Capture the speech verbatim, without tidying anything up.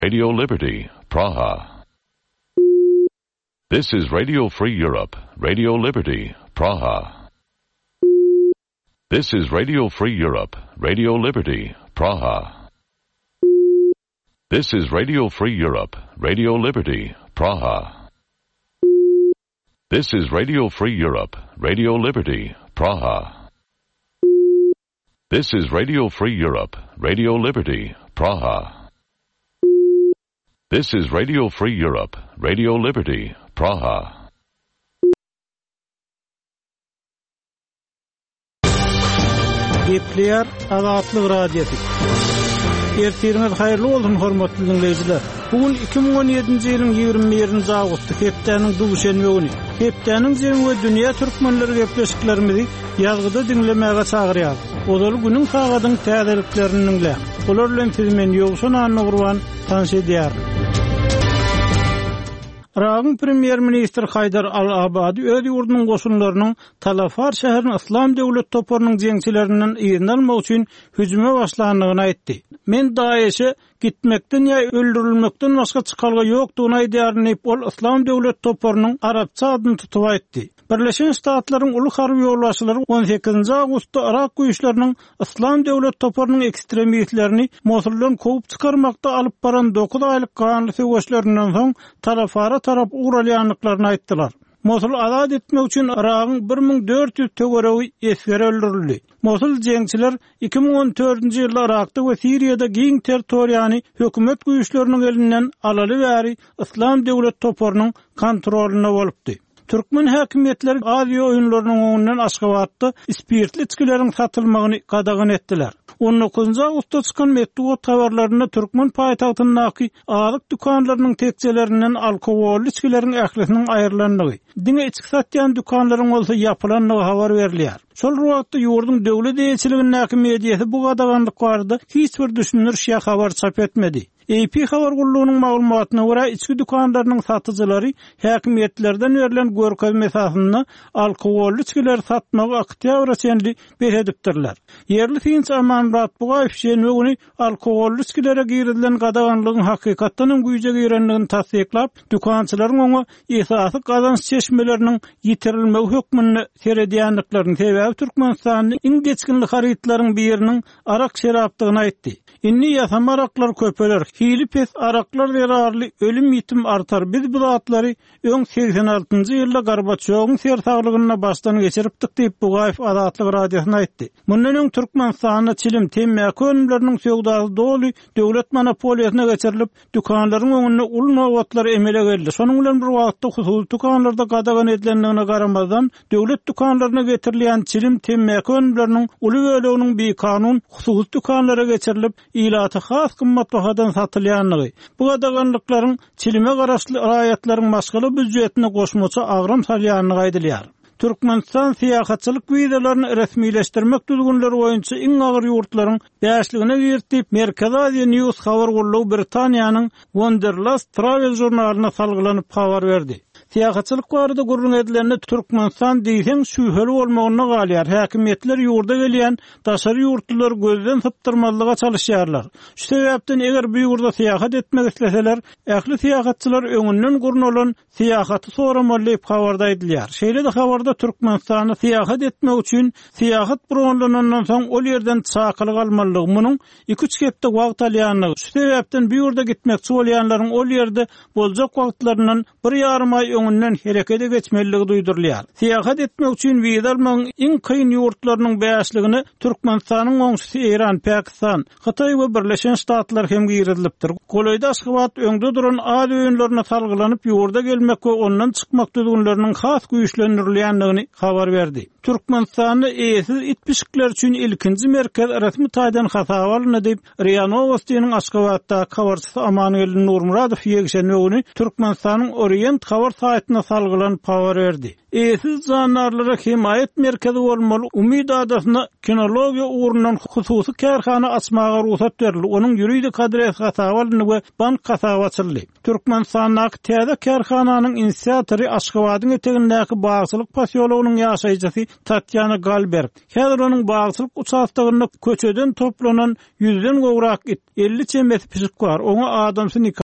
Radio Liberty, Praha. This is Radio Free Europe, Radio Liberty, Praha. This is Radio Free Europe, Radio Liberty, Praha. This is Radio Free Europe, Radio Liberty, Praha. This is Radio Free Europe, Radio Liberty, Praha. This is Radio Free Europe, Radio Liberty, Praha. This is Radio Free Europe, Radio Liberty, Praha. Gepler Azatlyk Radiosu. Ertiriniz hayırlı olsun hormatly dinleyijiler. Bugün iki bin on ýedinji ýylyň ýygrimi birinji awgusty hepdeniň duguşenme güni. Hepdeniň jemi we dünýä türkmenleri gepleşiklerimizi ýazgyda dinlemäge çagyrýar. Olar günüň tagadyň täzeliklerini dinle. Olar bilen sizmen ýogsun anny gurban tanış edýär. Irak'ın Premier Minister Haydar Al-Abadi öz ýurdunyň goşunlarynyň Talafar şäheriniň İslam döwlet toparynyň jeňçilerinden ýyny almak üçin hüjüme başlandygyny aýtdy. Men Daeşe gitmekden ýa öldürilmekden başga çykalga ýokdugyny aýdýarny ol İslam döwlet toparynyň arapça adyny tutup aýtdy. Birleşen Ştatlaryň uly harby ýolbaşçylary on sekizinji awgustda Irak güýçleriniň İslam döwlet toparynyň ekstremistlerini Mosuldan kovup çykarmakda alyp baran dokuz aýlyk ganly söwüşlerinden soň Talafara tarap uğralyanlıklarını aýtdylar. Mosul azad etmek üçin Irak'ın bir bin dört yüz töweregi esgeri öldürildi. Mosul jeňçiler iki bin on dördünji ýylda Irak'da we Siriýada giň territoriýany hökümet güýçleriniň elinden alaly bäri İslam döwlet toparynyň kontrolüne bolupdy. Türkmen häkimetleri Aziýa oýunlarynyň öňünden Aşgabatda spirtli içkileriň satylmagyny gadagan etdiler. on dokuzunji awgustda çykan metbuat habarlarynda Türkmen paýtagtynyňky azyk dükanlarynyň tekçelerinden alkogolly içkileriň ählisiniň aýrylandygy, diňe içki satýan dükanlaryň bolsa ýapylandygy habar berilýär. Şol wagtda ýurdun döwlet eýetçiliginiň häkimiýeti bu gadaganlyk barada hiç bir düşünür şeýle habar çap etmedi. A P habar gullugynyň maglumatyna görä içki dükanlarynyň satyjylary häkimiýetlerden berilen görkezme esasyna alkogolly içkiler satmagy oktýabr senli beredipdirler. Yerli Tinç Amanrat buga ifşenmegini alkogolly içkilere girilen gadaganlygyň hakykatdan güýje girenligini tasdiklap, dükançylaryň oňa esasy gazanç çeşmeleriniň ýitirilmegi hökmüni seredýänliklaryny sebäbi Türkmenistanyň iň geçkinli harytlaryň biriniň arak şerapdygyny aýtdy. Inni ýasama araklar köpeler, hili pes araklar zararly, ölüm ýitim artar. Biz bu zatlary öň seksen altynjy ýylda Gorbaçowyň sersaglygyna başdan geçiripdik diýip Bugaýew Azatlyk radiosyna aýtdy. Mundan öň Türkmenistanyň çilim temmäki önümleriniň söwdasy doly döwlet monopoliýasyna geçirilip, dükanlaryň öňünde uly nowatlar emele geldi. Şonuň bilen bir wagtda hususy dükanlarda gadagan edilendigine garamazdan döwlet dükanlaryna getirilýän çilim temmäki önümleriniň uly böleginiň bir kanun hususy dükanlara geçirilip, ilaty has kymmat bahadan satylýanlygy. Bu gadaganlyklaryň çilime garaşly raýatlaryň başgaly büdjetine goşmaça agram salýanyny aýdylýar. Türkmenistan siýasatçylyk wiýdalaryny resmileşdirmek düzgünleri boýunça iň agyr ýurtlaryň bäşligine girtip, Merkez Aziýa News habar gullugy Britaniýanyň Wanderlust Travel jurnalyna salgylanyp habar berdi. Siýasatçylyk barada gurrun edilende Türkmenistan diýsen şüheli bolmagyna galýar. Häkimetler ýurda gelýän daşary ýurtlar gözden sypdyrmalyga çalışýarlar. Şu sebäpden eger bu ýurda siýasat etmek isleseler, ähli siýasatçylar öňünden gurrun bolan siýasaty soramaly diýip habarda edilýär. Şeýle de habarda Türkmenistany siýasat etmek üçin siýasat programlanandan soň ol ýerden çakylyk almalydygy, munyň iki üç hepde wagt alýanlygy. Şu sebäpden bu ýurda gitmekçi bolýanlaryň ol ýerde boljak wagtlarynyň bir ýarym ay öňünden herekete geçmeligi duýdurulýar. Siýasat etmek üçin wiza almagyň iň kyn ýurtlarynyň bäşligini Türkmenistanyň öňsüsi Iran, Pakistan, Hatay we Birleşen Ştatlar hem girilipdir. Golaýda Aşgabat öňde duran Aziýa öýünlerine salgylanyp ýurda gelmek we ondan çykmak düzgünleriniň has güýçlendirilýändigini habar berdi. Türkmenistany eýesiz itpişikler üçin ilkinji merkez rasmy taýdan hasaba alyndy diýip Ria Novostiýanyň Aşgabatda habarçysy Amanuel Nurmuradow ýegişenmegini Türkmenistanyň Orient habar himayetine salgylan power berdi. Eýsiz jandarlara himayet merkezi bolmaly. Umid adasyna kinologiya uğrundan hususy kärhana açmaga ruhsat berildi. Onuň ýuridik adres hatawalyny we bank hesaba açyldy. Türkmenistandaky täze kärhananyň inisiatory Aşgabatyň etegindäki Bagçylyk posyolugynyň ýaşaýjysy Tatyana Galberg. Häzir onuň Bagçylyk uçastygynda köçeden toplanan yüzden gowrak elli çembesi pisik bar. Oňa adamsy